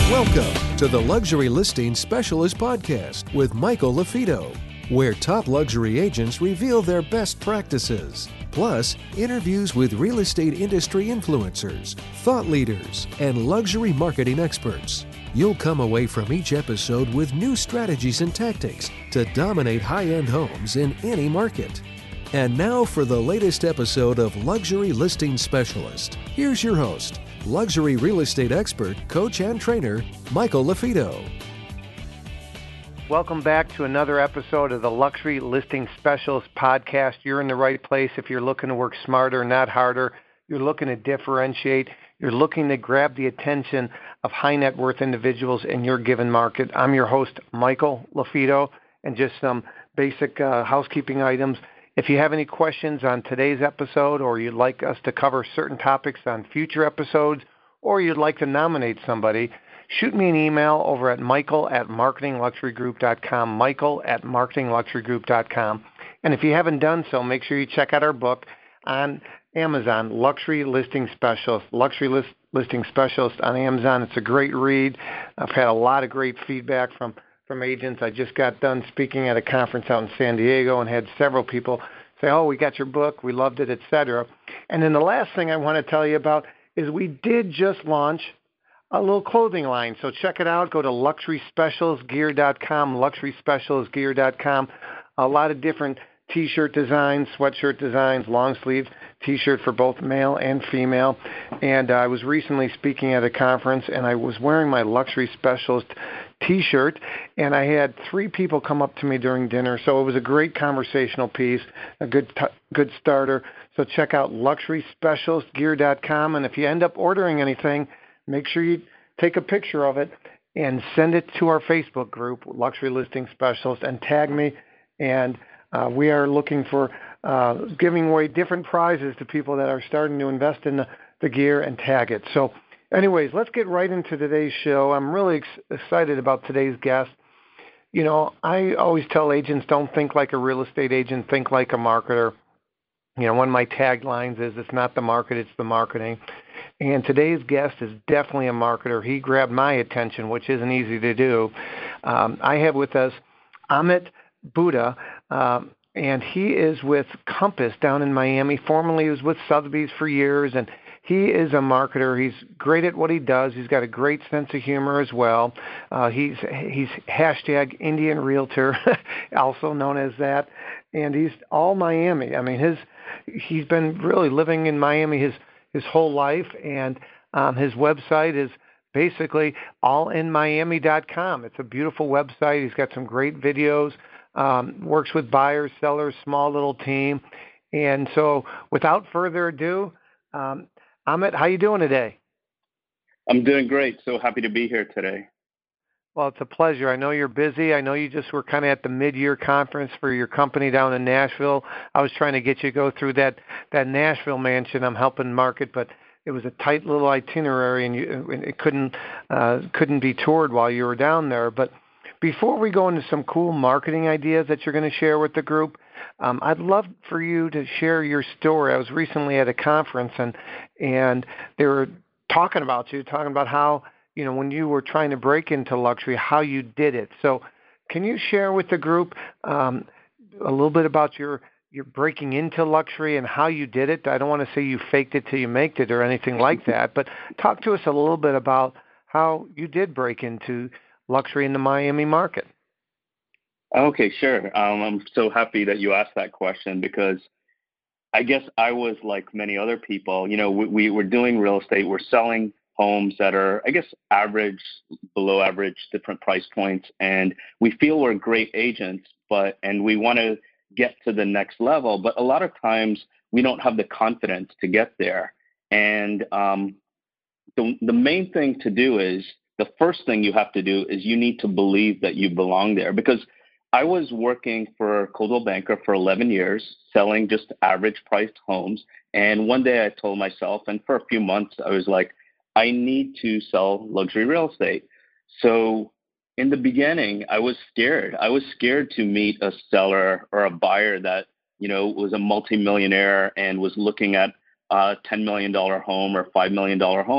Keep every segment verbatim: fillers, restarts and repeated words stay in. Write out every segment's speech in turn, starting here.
Welcome to the Luxury Listing Specialist Podcast with Michael LaFido, where top luxury agents reveal their best practices, plus interviews with real estate industry influencers, thought leaders, and luxury marketing experts. You'll come away from each episode with new strategies and tactics to dominate high-end homes in any market. And now for the latest episode of Luxury Listing Specialist. Here's your host, luxury real estate expert, coach, and trainer, Michael LaFido. Welcome back to another episode of the Luxury Listing Specialist Podcast. You're in the right place if you're looking to work smarter, not harder. You're looking to differentiate. You're looking to grab the attention of high net worth individuals in your given market. I'm your host, Michael LaFido, and just some basic uh, housekeeping items. If you have any questions on today's episode, or you'd like us to cover certain topics on future episodes, or you'd like to nominate somebody, shoot me an email over at michael at marketing luxury group dot com, michael at marketing luxury group dot com. And if you haven't done so, make sure you check out our book on Amazon, Luxury Listing Specialist, Luxury List, Listing Specialist on Amazon. It's a great read. I've had a lot of great feedback from from agents. I just got done speaking at a conference out in San Diego and had several people say, oh, we got your book, we loved it, et cetera. And then the last thing I want to tell you about is we did just launch a little clothing line. So check it out. Go to luxury specialist gear dot com, luxury specialist gear dot com. A lot of different T-shirt designs, sweatshirt designs, long sleeve T-shirt for both male and female. And uh, I was recently speaking at a conference, and I was wearing my Luxury Specialist T-shirt, and I had three people come up to me during dinner. So it was a great conversational piece, a good t- good starter. So check out luxury specialist gear dot com, and if you end up ordering anything, make sure you take a picture of it and send it to our Facebook group, Luxury Listing Specialist, and tag me. And uh, we are looking for uh, giving away different prizes to people that are starting to invest in the, the gear and tag it. So anyways, let's get right into today's show. I'm really ex- excited about today's guest. You know, I always tell agents, don't think like a real estate agent, think like a marketer. You know, one of my taglines is, it's not the market, it's the marketing. And today's guest is definitely a marketer. He grabbed my attention, which isn't easy to do. Um, I have with us Amit Buddha, um, and he is with Compass down in Miami. Formerly, he was with Sotheby's for years, and he is a marketer. He's great at what he does. He's got a great sense of humor as well. Uh, he's he's hashtag Indian Realtor, also known as that, and he's all Miami. I mean, his he's been really living in Miami his his whole life, and um, his website is basically all in miami dot com. It's a beautiful website. He's got some great videos. Um, works with buyers, sellers, small little team. And so without further ado, um, Amit, how you doing today? I'm doing great. So happy to be here today. Well, it's a pleasure. I know you're busy. I know you just were kind of at the mid-year conference for your company down in Nashville. I was trying to get you to go through that, that Nashville mansion I'm helping market, but it was a tight little itinerary, and, you, and it couldn't uh, couldn't be toured while you were down there. But before we go into some cool marketing ideas that you're going to share with the group, um, I'd love for you to share your story. I was recently at a conference, and and they were talking about you, talking about how, you know, when you were trying to break into luxury, how you did it. So can you share with the group um, a little bit about your, your breaking into luxury and how you did it? I don't want to say you faked it till you made it or anything like that, but talk to us a little bit about how you did break into luxury in the Miami market. Okay, sure. Um, I'm so happy that you asked that question, because I guess I was like many other people. You know, we, we were doing real estate. We're selling homes that are, I guess, average, below average, different price points. And we feel we're great agents, but and we want to get to the next level. But a lot of times we don't have the confidence to get there. And um, the the main thing to do is, the first thing you have to do is you need to believe that you belong there. Because I was working for Coldwell Banker for eleven years, selling just average priced homes. And one day I told myself, and for a few months, I was like, I need to sell luxury real estate. So in the beginning, I was scared. I was scared to meet a seller or a buyer that, you know, was a multimillionaire and was looking at a ten million dollars home or five million dollars home.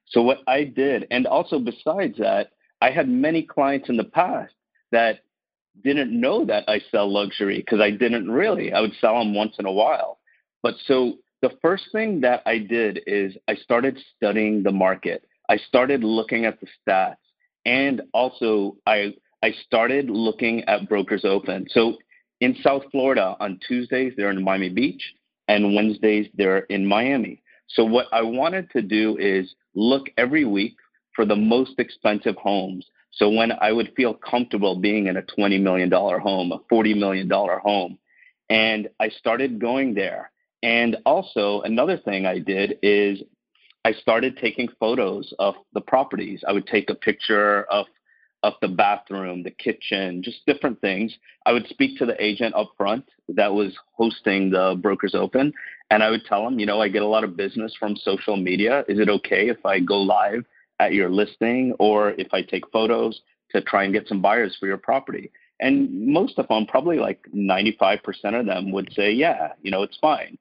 So what I did, and also besides that, I had many clients in the past that didn't know that I sell luxury because I didn't really. I would sell them once in a while. But so the first thing that I did is I started studying the market. I started looking at the stats, and also I I started looking at Brokers Open. So in South Florida, on Tuesdays, they're in Miami Beach, and Wednesdays, they're in Miami. So what I wanted to do is look every week for the most expensive homes. So when I would feel comfortable being in a twenty million dollars home, a forty million dollars home, and I started going there. And also another thing I did is I started taking photos of the properties. I would take a picture of of the bathroom, the kitchen, just different things. I would speak to the agent up front that was hosting the Brokers Open, and I would tell them, you know, I get a lot of business from social media. Is it okay if I go live at your listing, or if I take photos to try and get some buyers for your property? And most of them, probably like ninety-five percent of them would say, yeah, you know, it's fine.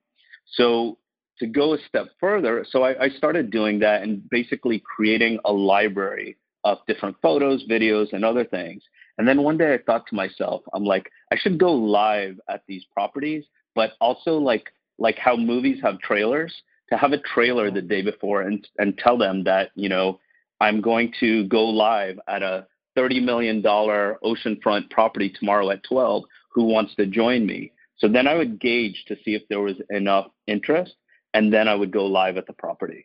So to go a step further, so I, I started doing that and basically creating a library of different photos, videos, and other things. And then one day I thought to myself, I'm like, I should go live at these properties, but also like like how movies have trailers, to have a trailer the day before and and tell them that, you know, I'm going to go live at a thirty million dollars oceanfront property tomorrow at twelve. Who wants to join me? So then I would gauge to see if there was enough interest, and then I would go live at the property.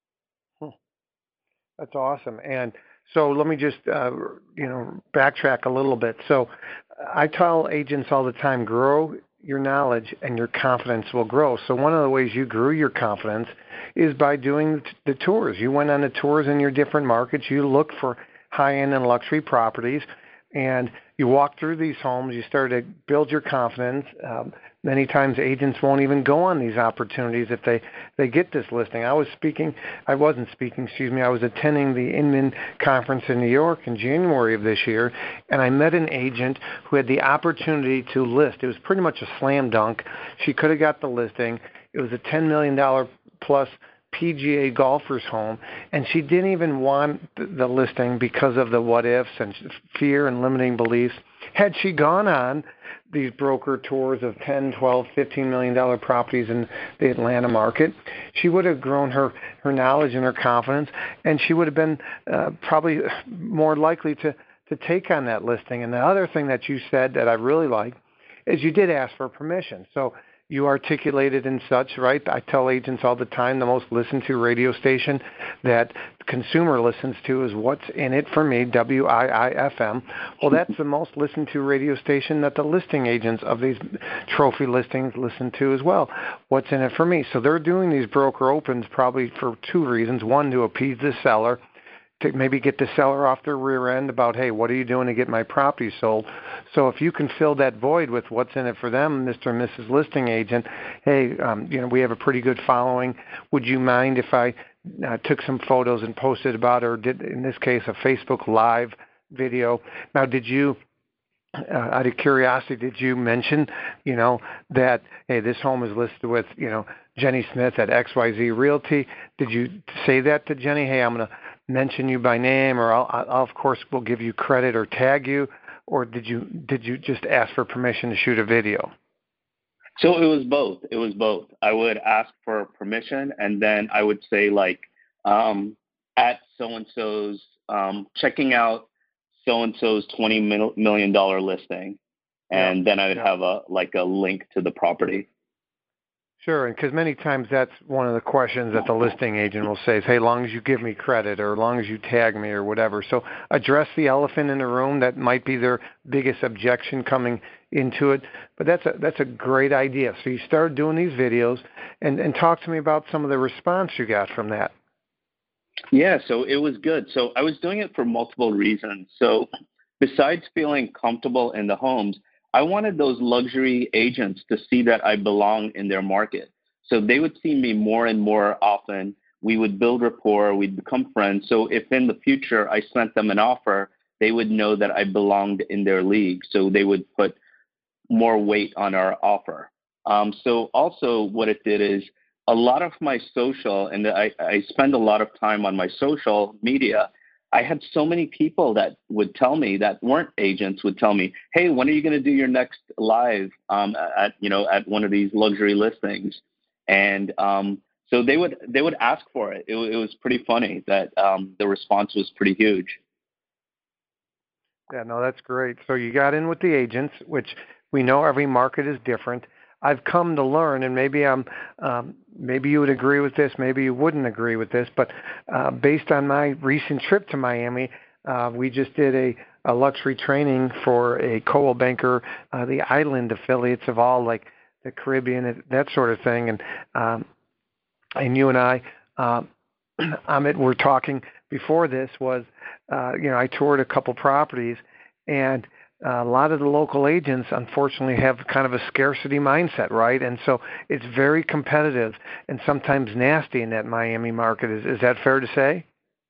Hmm. That's awesome. And so let me just, uh, you know, backtrack a little bit. So I tell agents all the time, grow your knowledge and your confidence will grow. So one of the ways you grew your confidence is by doing the tours. You went on the tours in your different markets. You looked for high-end and luxury properties, and you walk through these homes. You start to build your confidence. Um, many times agents won't even go on these opportunities if they, they get this listing. I was speaking, I wasn't speaking, excuse me, I was attending the Inman Conference in New York in January of this year, and I met an agent who had the opportunity to list. It was pretty much a slam dunk. She could have got the listing. It was a ten million dollars plus P G A golfer's home, and she didn't even want the listing because of the what ifs and fear and limiting beliefs. Had she gone on these broker tours of ten, twelve, fifteen million dollar properties in the Atlanta market, she would have grown her, her knowledge and her confidence, and she would have been uh, probably more likely to, to take on that listing. And the other thing that you said that I really like is you did ask for permission. So you articulated in such, right? I tell agents all the time, the most listened to radio station that consumer listens to is What's In It For Me, W I I F M. Well, that's the most listened to radio station that the listing agents of these trophy listings listen to as well. What's In It For Me? So they're doing these broker opens probably for two reasons. One, to appease the seller, to maybe get the seller off their rear end about, hey, what are you doing to get my property sold? So if you can fill that void with what's in it for them, Mister and Missus Listing Agent, hey, um, you know, we have a pretty good following. Would you mind if I uh, took some photos and posted about, or did, in this case, a Facebook Live video? Now, did you, uh, out of curiosity, did you mention, you know, that, hey, this home is listed with, you know, Jenny Smith at X Y Z Realty? Did you say that to Jenny? Hey, I'm going to mention you by name, or I'll, I'll of course will give you credit or tag you, or did you did you just ask for permission to shoot a video? So it was both. It was both. I would ask for permission, and then I would say like um, at so and so's, um, checking out so and so's twenty million dollar listing, and yeah. then I would yeah. have a like a link to the property. Sure, and because many times that's one of the questions that the listing agent will say is, hey, as long as you give me credit, or as long as you tag me, or whatever. So address the elephant in the room. That might be their biggest objection coming into it. But that's a, that's a great idea. So you started doing these videos, and, and talk to me about some of the response you got from that. Yeah, so it was good. So I was doing it for multiple reasons. So besides feeling comfortable in the homes, I wanted those luxury agents to see that I belong in their market. So they would see me more and more often. We would build rapport. We'd become friends. So if in the future I sent them an offer, they would know that I belonged in their league. So they would put more weight on our offer. Um, so also what it did is a lot of my social, and I, I spend a lot of time on my social media. I had so many people that would tell me, that weren't agents, would tell me, "Hey, when are you going to do your next live um, at you know at one of these luxury listings?" And um, so they would they would ask for it. It, it was pretty funny that um, the response was pretty huge. Yeah, no, that's great. So you got in with the agents, which we know every market is different. I've come to learn, and maybe I'm, um, maybe you would agree with this, maybe you wouldn't agree with this, but uh, based on my recent trip to Miami, uh, we just did a, a luxury training for a Coldwell Banker, uh, the island affiliates of all like the Caribbean and that sort of thing, and um, and you and I, uh, Amit, were talking before this was, uh, you know, I toured a couple properties, and uh, a lot of the local agents, unfortunately, have kind of a scarcity mindset, right? And so it's very competitive and sometimes nasty in that Miami market. Is is that fair to say?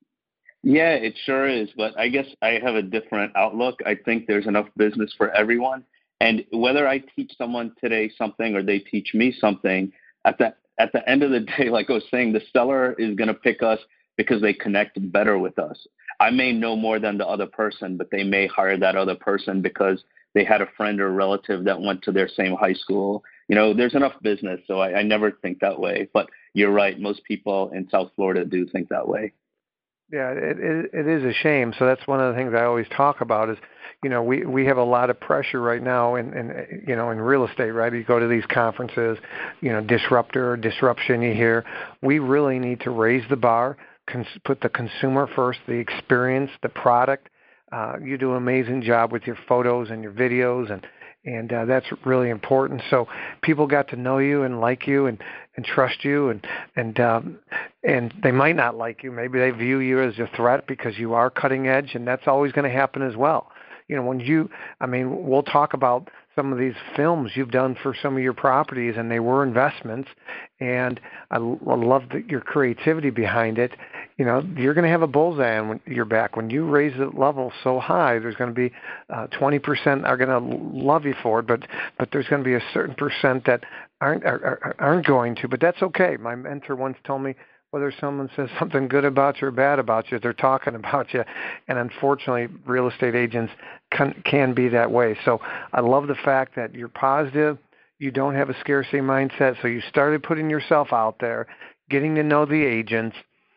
Yeah, it sure is. But I guess I have a different outlook. I think there's enough business for everyone. And whether I teach someone today something or they teach me something, at the at the end of the day, like I was saying, the seller is going to pick us because they connect better with us. I may know more than the other person, but they may hire that other person because they had a friend or relative that went to their same high school. You know, there's enough business, so I, I never think that way. But you're right, most people in South Florida do think that way. Yeah, it, it it is a shame. So that's one of the things I always talk about is, you know, we, we have a lot of pressure right now in, in you know in real estate, right? You go to these conferences, you know, disruptor, disruption. You hear, we really need to raise the bar, cons- put the consumer first, the experience, the product. Uh, you do an amazing job with your photos and your videos, and and uh, that's really important. So people got to know you and like you and, and trust you, and and um, and they might not like you. Maybe they view you as a threat because you are cutting edge, and that's always going to happen as well. You know, when you, I mean, we'll talk about some of these films you've done for some of your properties, and they were investments, and I, I love the, your creativity behind it. You know, you're going to have a bullseye on your back. When you raise the level so high, there's going to be uh, twenty percent are going to love you for it, but but there's going to be a certain percent that aren't are, aren't going to. But that's okay. My mentor once told me, whether someone says something good about you or bad about you, they're talking about you. And unfortunately, real estate agents can, can be that way. So I love the fact that you're positive. You don't have a scarcity mindset. So you started putting yourself out there, getting to know the agents,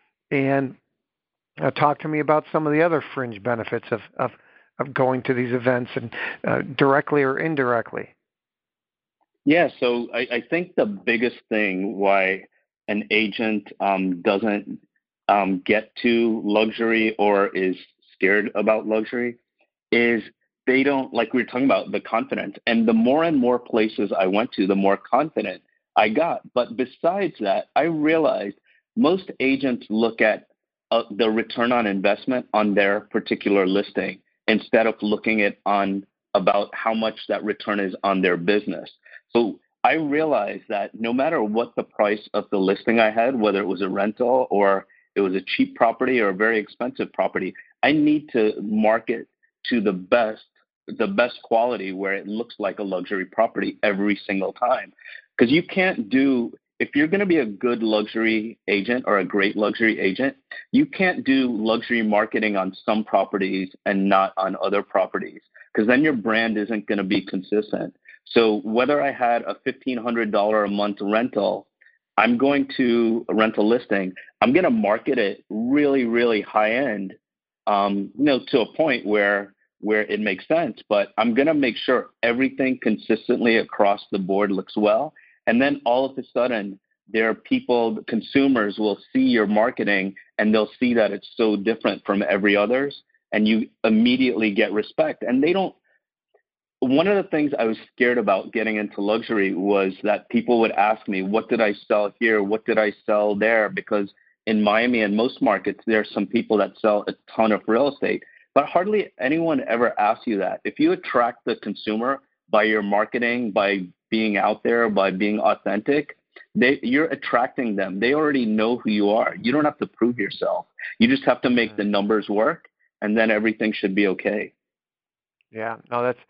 and uh, talk to me about some of the other fringe benefits of, of, of going to these events, and uh, directly or indirectly. Yeah, so I, I think the biggest thing why an agent um, doesn't um, get to luxury or is scared about luxury is they don't, like we were talking about, the confidence. And the more and more places I went to, the more confident I got. But besides that, I realized most agents look at uh, the return on investment on their particular listing instead of looking at on about how much that return is on their business. So I realized that no matter what the price of the listing I had, whether it was a rental or it was a cheap property or a very expensive property, I need to market to the best, the best quality where it looks like a luxury property every single time. Because you can't do, if you're going to be a good luxury agent or a great luxury agent, you can't do luxury marketing on some properties and not on other properties, because then your brand isn't going to be consistent. So whether I had a fifteen hundred dollars a month rental, I'm going to a rental listing, I'm going to market it really, really high end, um, you know, to a point where where it makes sense. But I'm going to make sure everything consistently across the board looks well. And then all of a sudden, there are people, consumers will see your marketing and they'll see that it's so different from every others. And you immediately get respect. And they don't. One of the things I was scared about getting into luxury was that people would ask me, what did I sell here? What did I sell there? Because in Miami and most markets, there are some people that sell a ton of real estate, but hardly anyone ever asks you that. If you attract the consumer by your marketing, by being out there, by being authentic, they, you're attracting them. They already know who you are. You don't have to prove yourself. You just have to make the numbers work, and then everything should be okay. Yeah, no, that's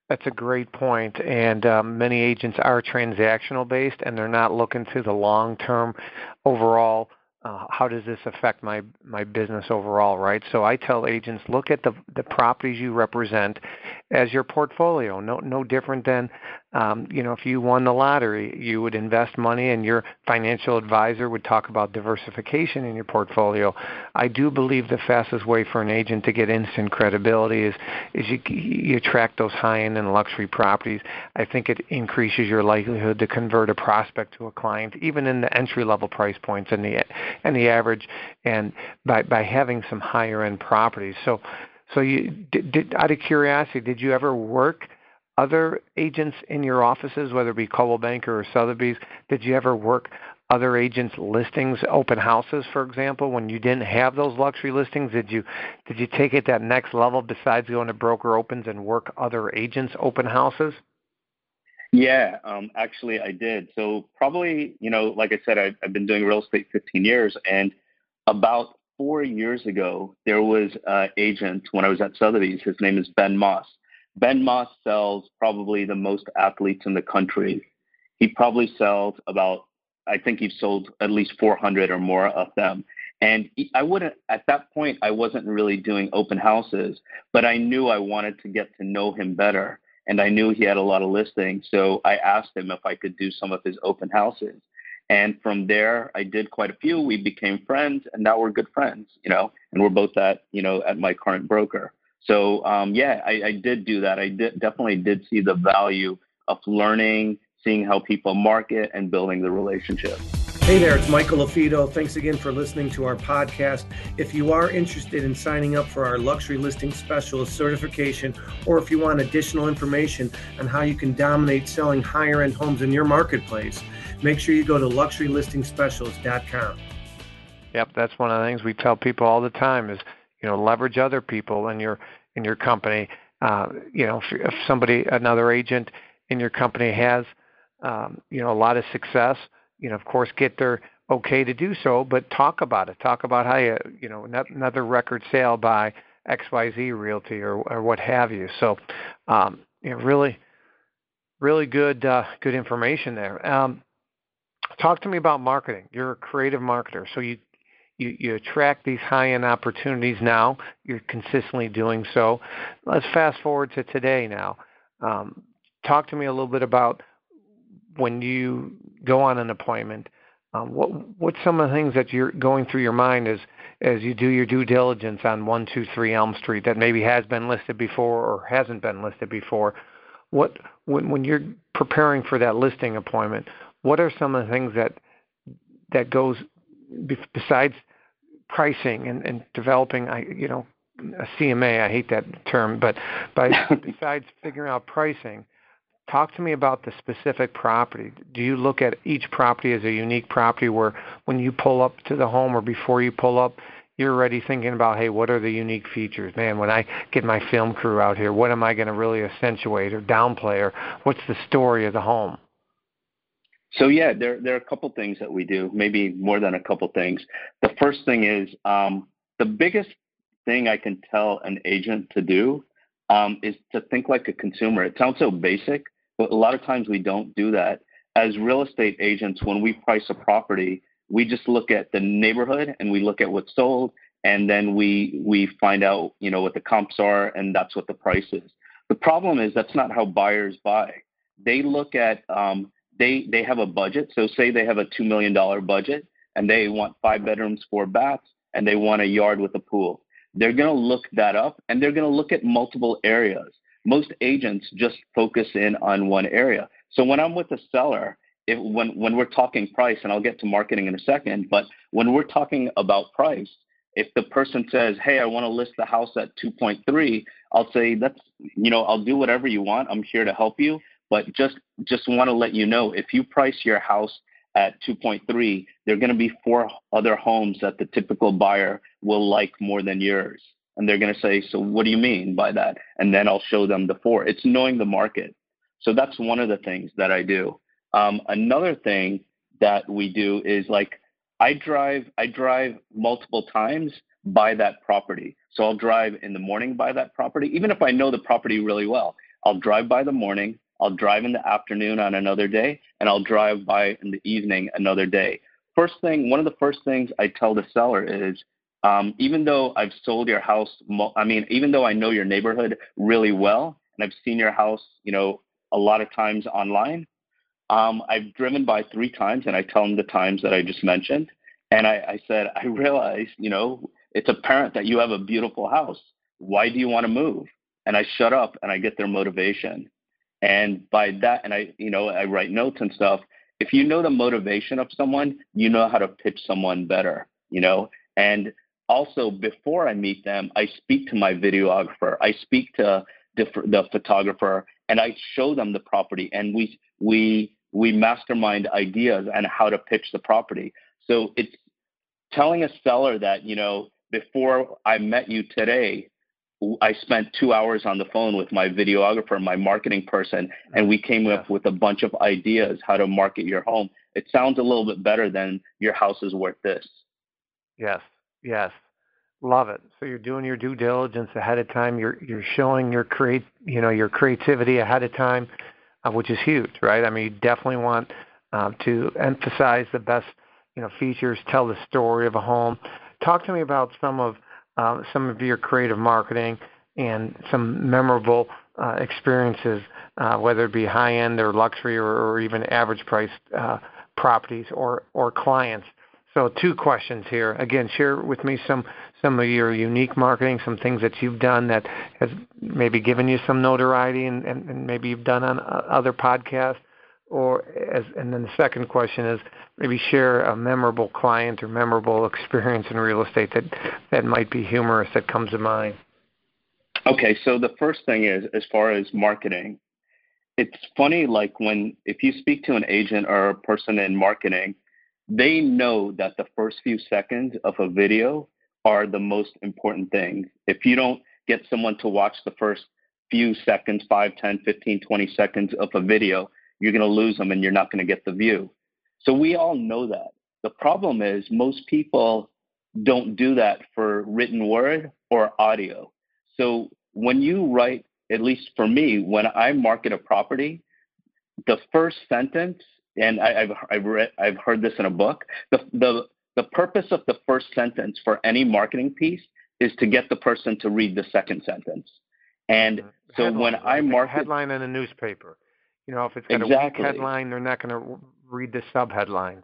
That's a great point, and um, many agents are transactional based, and they're not looking to the long term overall. Uh, how does this affect my my business overall, right? So I tell agents, look at the the properties you represent as your portfolio. No no different than um, you know if you won the lottery, you would invest money, and your financial advisor would talk about diversification in your portfolio. I do believe the fastest way for an agent to get instant credibility is is you you attract those high end and luxury properties. I think it increases your likelihood to convert a prospect to a client, even in the entry level price points and the and the average, and by by having some higher end properties. So, so you did, did, out of curiosity, did you ever work other agents in your offices, whether it be Coldwell Banker or Sotheby's? Did you ever work other agents' listings, open houses, for example, when you didn't have those luxury listings? Did you did you take it that next level besides going to broker opens and work other agents' open houses? Yeah, um, actually I did. So probably, you know, like I said, I, I've been doing real estate fifteen years, and about four years ago, there was an agent when I was at Sotheby's. His name is Ben Moss. Ben Moss sells probably the most athletes in the country. He probably sells about, I think he's sold at least four hundred or more of them. And I wouldn't, at that point, I wasn't really doing open houses, but I knew I wanted to get to know him better. And I knew he had a lot of listings. So I asked him if I could do some of his open houses. And from there, I did quite a few. We became friends, and now we're good friends, you know, and we're both at, you know, at my current broker. So, um, yeah, I, I did do that. I did, definitely did see the value of learning, seeing how people market, and building the relationship. Hey there, it's Michael LaFido. Thanks again for listening to our podcast. If you are interested in signing up for our Luxury Listing Specialist certification, or if you want additional information on how you can dominate selling higher-end homes in your marketplace, make sure you go to luxury listing specialist dot com. Yep, that's one of the things we tell people all the time is, you know, leverage other people in your in your company. Uh, you know, if, if somebody, another agent in your company has, um, you know, a lot of success, you know, of course, get their okay to do so, but talk about it. Talk about how you, you know, another record sale by X Y Z Realty or, or what have you. So, um, you know, really, really good, uh, good information there. Um, talk to me about marketing. You're a creative marketer, so you, you, you attract these high-end opportunities now. You're consistently doing so. Let's fast forward to today now. Um, talk to me a little bit about when you go on an appointment, um, what what's some of the things that you're going through your mind as as you do your due diligence on one two three Elm Street that maybe has been listed before or hasn't been listed before? What when when you're preparing for that listing appointment, what are some of the things that that goes besides pricing and, and developing, I you know, a C M A? I hate that term, but by besides figuring out pricing. Talk to me about the specific property. Do you look at each property as a unique property where when you pull up to the home or before you pull up, you're already thinking about, hey, what are the unique features? Man, when I get my film crew out here, what am I going to really accentuate or downplay, or what's the story of the home? So, yeah, there, there are a couple things that we do, maybe more than a couple things. The first thing is um, the biggest thing I can tell an agent to do um, is to think like a consumer. It sounds so basic, but a lot of times we don't do that. As real estate agents, when we price a property, we just look at the neighborhood and we look at what's sold, and then we we find out, you know, what the comps are, and that's what the price is. The problem is that's not how buyers buy. They look at um, they they have a budget. So say they have a two million dollars budget and they want five bedrooms, four baths, and they want a yard with a pool. They're going to look that up, and they're going to look at multiple areas. Most agents just focus in on one area. So when I'm with a seller, if when, when we're talking price, and I'll get to marketing in a second, but when we're talking about price, if the person says, hey, I want to list the house at two point three, I'll say, that's, you know, I'll do whatever you want. I'm here to help you. But just, just want to let you know, if you price your house at two point three, there are going to be four other homes that the typical buyer will like more than yours. And they're going to say, so what do you mean by that? And then I'll show them the four. It's knowing the market. So that's one of the things that I do. Um, another thing that we do is like I drive, I drive multiple times by that property. So I'll drive in the morning by that property, even if I know the property really well. I'll drive by the morning, I'll drive in the afternoon on another day, and I'll drive by in the evening another day. First thing, one of the first things I tell the seller is, um, even though I've sold your house, I mean, even though I know your neighborhood really well, and I've seen your house, you know, a lot of times online, um, I've driven by three times, and I tell them the times that I just mentioned. And I, I said, I realize, you know, it's apparent that you have a beautiful house. Why do you want to move? And I shut up and I get their motivation. And by that, and I, you know, I write notes and stuff. If you know the motivation of someone, you know how to pitch someone better, you know. And also, before I meet them, I speak to my videographer. I speak to the, the photographer, and I show them the property, and we we we mastermind ideas and how to pitch the property. So it's telling a seller that, you know, before I met you today, I spent two hours on the phone with my videographer, my marketing person, and we came yeah. up with a bunch of ideas how to market your home. It sounds a little bit better than your house is worth this. Yes, yes. Love it. So you're doing your due diligence ahead of time. You're you're showing your create, you know, your creativity ahead of time, uh, which is huge, right? I mean, you definitely want uh, to emphasize the best, you know, features, tell the story of a home. Talk to me about some of uh, some of your creative marketing and some memorable uh, experiences, uh, whether it be high end or luxury or, or even average priced uh, properties or or clients. So two questions here. Again, share with me some some of your unique marketing, some things that you've done that has maybe given you some notoriety and, and, and maybe you've done on other podcasts. Or as, and then the second question is maybe share a memorable client or memorable experience in real estate that, that might be humorous that comes to mind. Okay, so the first thing is, as far as marketing, it's funny, like when, if you speak to an agent or a person in marketing, they know that the first few seconds of a video are the most important thing. If you don't get someone to watch the first few seconds, five, ten, fifteen, twenty seconds of a video, you're going to lose them and you're not going to get the view. So we all know that. The problem is most people don't do that for written word or audio. So when you write, at least for me, when I market a property, the first sentence, and I, I've I've read I've heard this in a book, the the the purpose of the first sentence for any marketing piece is to get the person to read the second sentence. And so headline, when I market, a headline in a newspaper, you know, if it's got exactly. a weak headline, they're not going to read the sub-headlines.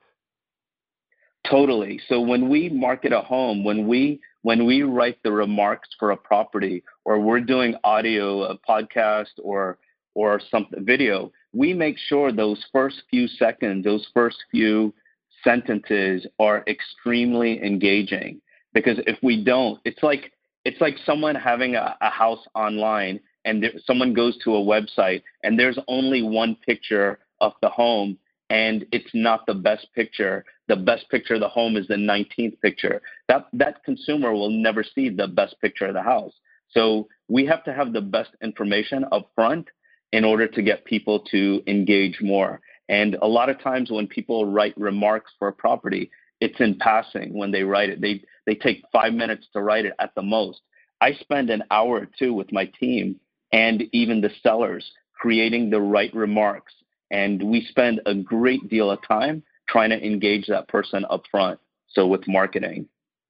Totally. So when we market a home, when we when we write the remarks for a property, or we're doing audio, a podcast, or or some video, we make sure those first few seconds, those first few sentences are extremely engaging. Because if we don't, it's like it's like someone having a, a house online, and there, someone goes to a website and there's only one picture of the home, and it's not the best picture. The best picture of the home is the nineteenth picture. That that consumer will never see the best picture of the house. So we have to have the best information up front in order to get people to engage more. And a lot of times when people write remarks for a property, it's in passing when they write it. They they take five minutes to write it at the most. I spend an hour or two with my team and even the sellers creating the right remarks. And we spend a great deal of time trying to engage that person up front. So with marketing.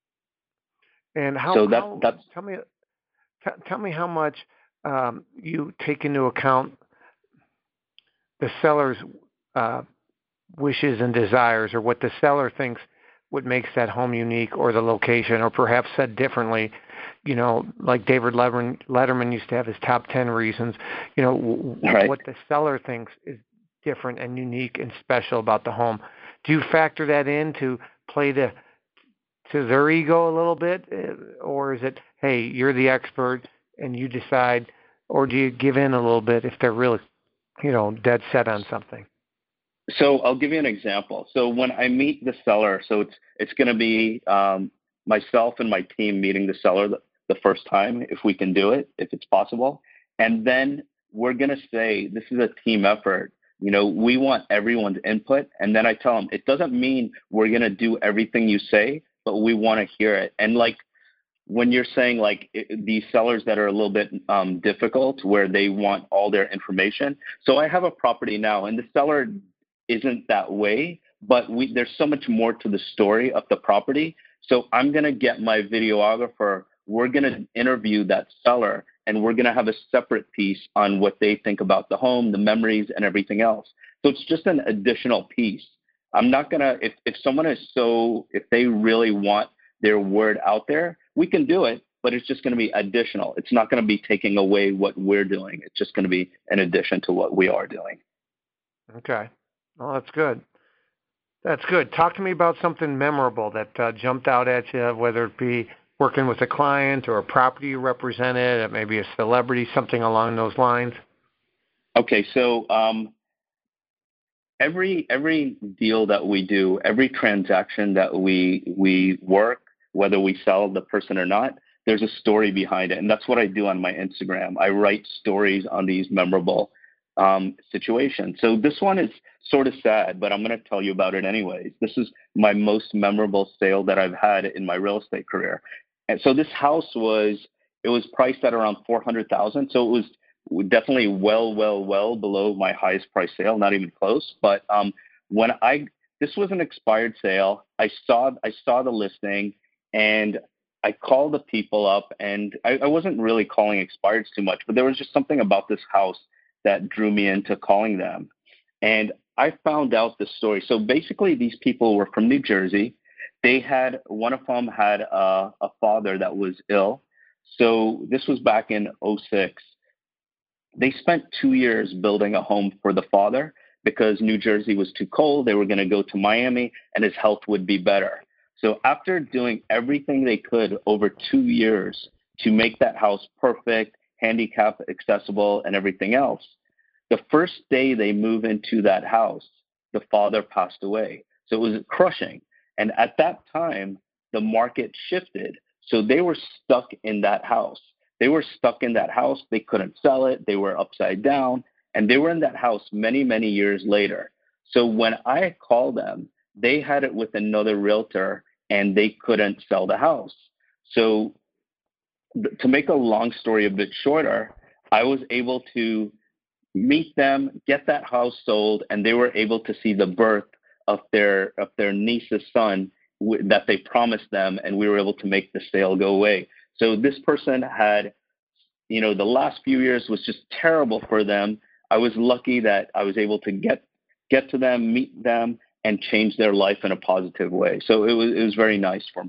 And how, so that, how that's, tell me, t- tell me how much um, you take into account the seller's uh, wishes and desires, or what the seller thinks what makes that home unique, or the location, or perhaps said differently, you know, like David Letterman, Letterman used to have his top ten reasons, you know, w- right. what the seller thinks is different and unique and special about the home. Do you factor that in to play to, to their ego a little bit? Or is it, hey, you're the expert and you decide, or do you give in a little bit if they're really, you know, dead set on something? So I'll give you an example. So when I meet the seller, so it's it's going to be um, myself and my team meeting the seller the, the first time, if we can do it, if it's possible. And then we're going to say, this is a team effort. You know, we want everyone's input. And then I tell them, it doesn't mean we're going to do everything you say, but we want to hear it. And like, when you're saying like it, these sellers that are a little bit um, difficult, where they want all their information. So I have a property now, and the seller isn't that way, but we, there's so much more to the story of the property. So I'm going to get my videographer. We're going to interview that seller, and we're going to have a separate piece on what they think about the home, the memories, and everything else. So it's just an additional piece. I'm not going to, if, if someone is so, if they really want their word out there, we can do it, but it's just going to be additional. It's not going to be taking away what we're doing. It's just going to be an addition to what we are doing. Okay. Well, that's good. That's good. Talk to me about something memorable that uh, jumped out at you, whether it be working with a client or a property you represented, maybe a celebrity, something along those lines. Okay, so um, every every deal that we do, every transaction that we we work, whether we sell the person or not, there's a story behind it, and that's what I do on my Instagram. I write stories on these memorable um, situations. So this one is sort of sad, but I'm going to tell you about it anyways. This is my most memorable sale that I've had in my real estate career. And so this house was, it was priced at around four hundred thousand dollars. So it was definitely well, well, well below my highest price sale, not even close. But um, when I, this was an expired sale, I saw, I saw the listing, and I called the people up, and I, I wasn't really calling expireds too much, but there was just something about this house that drew me into calling them. And I found out the story. So basically these people were from New Jersey. They had, one of them had a, a father that was ill. So this was back in oh six. They spent two years building a home for the father because New Jersey was too cold. They were going to go to Miami and his health would be better. So after doing everything they could over two years to make that house perfect, handicap accessible, and everything else, the first day they move into that house, the father passed away. So it was crushing. And at that time, the market shifted. So they were stuck in that house. They were stuck in that house. They couldn't sell it. They were upside down. And they were in that house many, many years later. So when I called them, they had it with another realtor and they couldn't sell the house. So th- to make a long story a bit shorter, I was able to meet them, get that house sold, and they were able to see the birth of their of their niece's son w- that they promised them, and we were able to make the sale go away. So this person had, you know, the last few years was just terrible for them. I was lucky that I was able to get get to them, meet them, and change their life in a positive way. So it was it was very nice for me.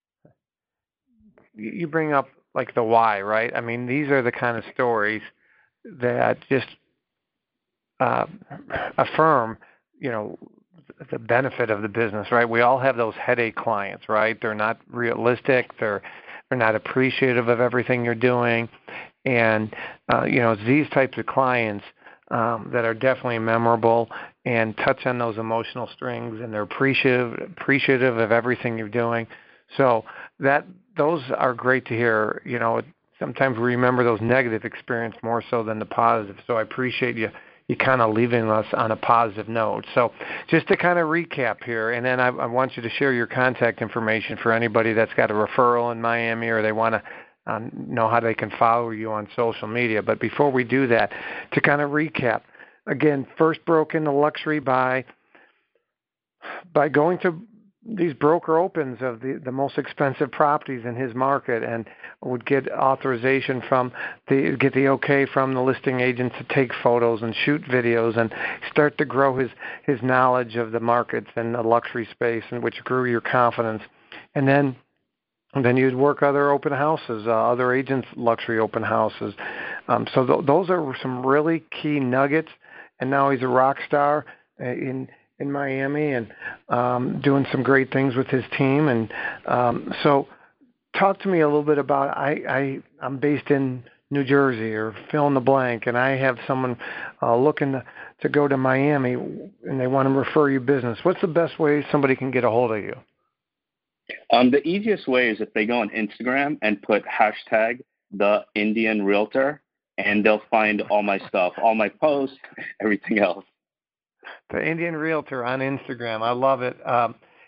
You bring up like the why, right? I mean, these are the kind of stories that just uh, affirm, you know, the benefit of the business, right? We all have those headache clients, right? They're not realistic. They're they're not appreciative of everything you're doing, and uh, you know, it's these types of clients um, that are definitely memorable and touch on those emotional strings, and they're appreciative appreciative of everything you're doing. So that those are great to hear. You know, sometimes we remember those negative experiences more so than the positive. So I appreciate you. You kind of leaving us on a positive note. So just to kind of recap here, and then I, I want you to share your contact information for anybody that's got a referral in Miami or they want to um, know how they can follow you on social media. But before we do that, to kind of recap, again, first broke into luxury by by going to these broker opens of the, the most expensive properties in his market, and would get authorization from the, get the okay from the listing agent to take photos and shoot videos and start to grow his, his knowledge of the markets and the luxury space, and which grew your confidence. And then, and then you'd work other open houses, uh, other agents' luxury open houses. Um, so th- those are some really key nuggets. And now he's a rock star in in Miami and um, doing some great things with his team. And um, so talk to me a little bit about, I, I, I'm based in New Jersey or fill in the blank, and I have someone uh, looking to, to go to Miami and they want to refer you business. What's the best way somebody can get a hold of you? Um, the easiest way is if they go on Instagram and put hashtag the Indian Realtor, and they'll find all my stuff, all my posts, everything else. The Indian Realtor on Instagram. I love it. Um,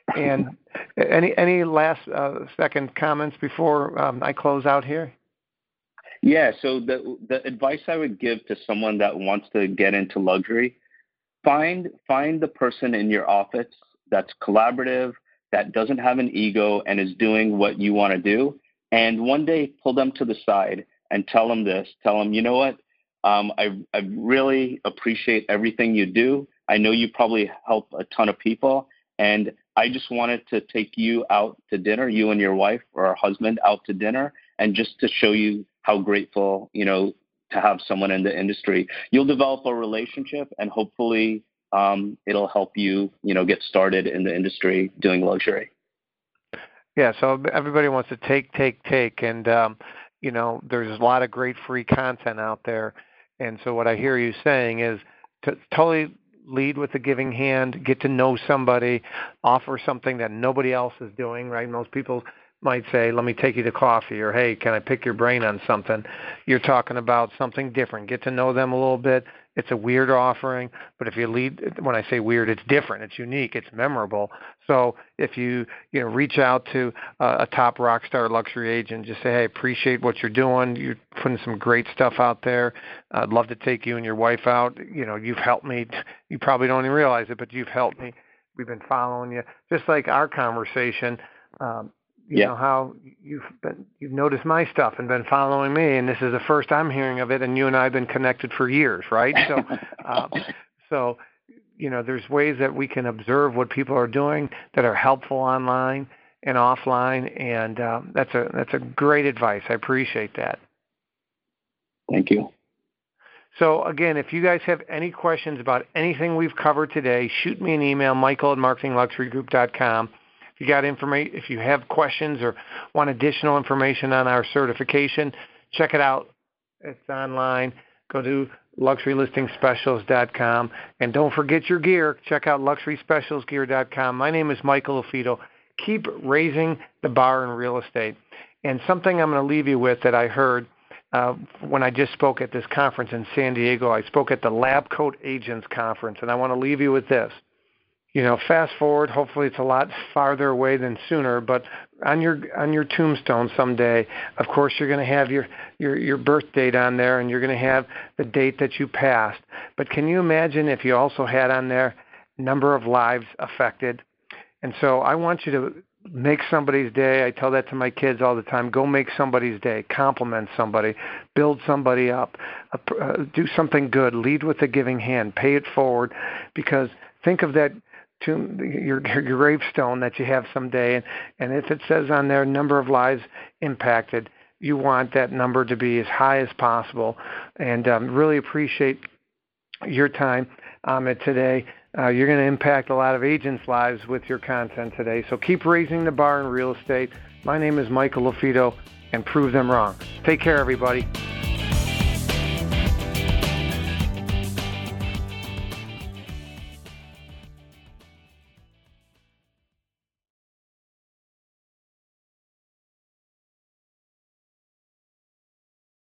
And any any last uh, second comments before um, I close out here? Yeah, so the the advice I would give to someone that wants to get into luxury, find find the person in your office that's collaborative, that doesn't have an ego and is doing what you want to do. And one day pull them to the side and tell them this, tell them, you know what, um, I, I really appreciate everything you do. I know you probably help a ton of people. And I just wanted to take you out to dinner, you and your wife or husband out to dinner, and just to show you how grateful, you know, to have someone in the industry. You'll develop a relationship, and hopefully um, it'll help you, you know, get started in the industry doing luxury. Yeah, so everybody wants to take, take, take, and, um, you know, there's a lot of great free content out there. And so what I hear you saying is to totally lead with a giving hand, get to know somebody, offer something that nobody else is doing, right? Most people might say, let me take you to coffee, or, hey, can I pick your brain on something? You're talking about something different. Get to know them a little bit. It's a weird offering, but if you lead, when I say weird, it's different, it's unique, it's memorable. So if you, you know, reach out to uh, a top rock star luxury agent, just say, hey, appreciate what you're doing. You're putting some great stuff out there. I'd love to take you and your wife out. You know, you've helped me. You probably don't even realize it, but you've helped me. We've been following you. Just like our conversation, um, you yeah. know how you've been, you've noticed my stuff and been following me, and this is the first I'm hearing of it, and you and I have been connected for years, right? So, uh, so you know, there's ways that we can observe what people are doing that are helpful online and offline, and um, that's a that's a great advice. I appreciate that. Thank you. So again, if you guys have any questions about anything we've covered today, shoot me an email, Michael at marketing luxury group dot com. If you got information, if you have questions or want additional information on our certification, check it out. It's online. Go to luxury listing specialist dot com. And don't forget your gear. Check out luxury specials gear dot com. My name is Michael LaFido. Keep raising the bar in real estate. And something I'm going to leave you with that I heard uh, when I just spoke at this conference in San Diego. I spoke at the Lab Coat Agents Conference, and I want to leave you with this. You know, fast forward, hopefully it's a lot farther away than sooner, but on your on your tombstone someday, of course, you're going to have your, your, your birth date on there, and you're going to have the date that you passed. But can you imagine if you also had on there number of lives affected? And so I want you to make somebody's day. I tell that to my kids all the time. Go make somebody's day. Compliment somebody. Build somebody up. Uh, do something good. Lead with a giving hand. Pay it forward, because think of that to your, your gravestone that you have someday, and, and if it says on there number of lives impacted, you want that number to be as high as possible. And um, really appreciate your time um, today. Uh, you're going to impact a lot of agents' lives with your content today. So keep raising the bar in real estate. My name is Michael LaFido, and prove them wrong. Take care, everybody.